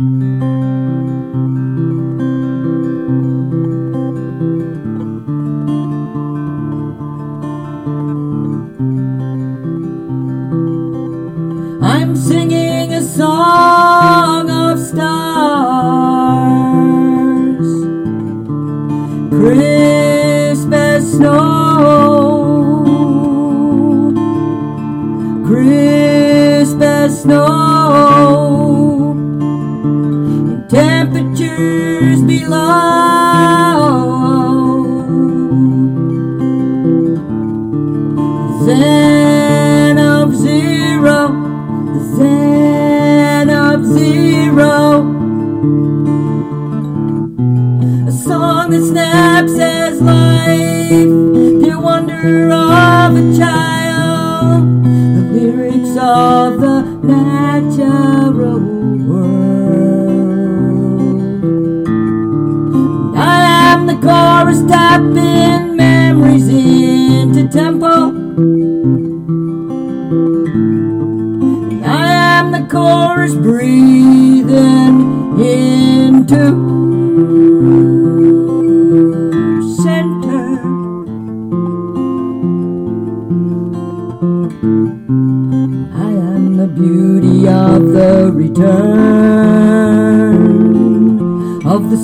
I'm singing a song of stars, crisp as snow, crisp as snow, and temperatures below zen of zero. The zen of zero, a song that snaps as life, the wonder of a child, the lyrics of the natural world. I am the chorus tapping memories into tempo. The chorus breathing into center. I am the beauty of the return of the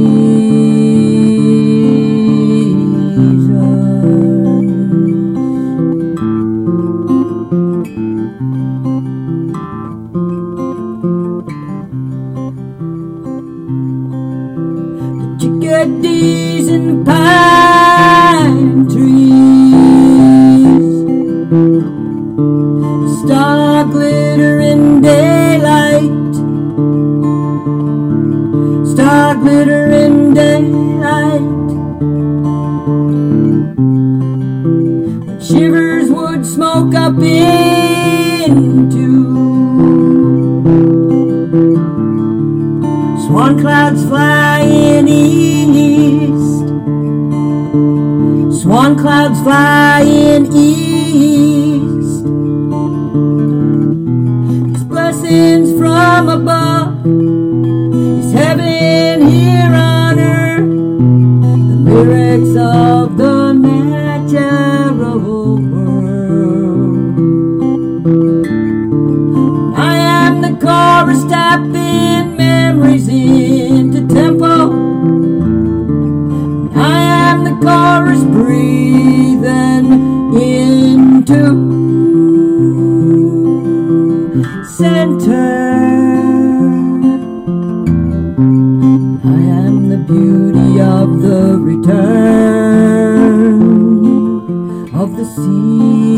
chickadees in the pine trees, star glitter in daylight, star glitter in daylight, shivers would smoke up into swan clouds flying east, swan clouds flying east. It's blessings from above, it's heaven here on earth, the lyrics of the natural world. I am the chorus tapping memories into tempo. I am the chorus breathing into center. I am the beauty of the return of the sea.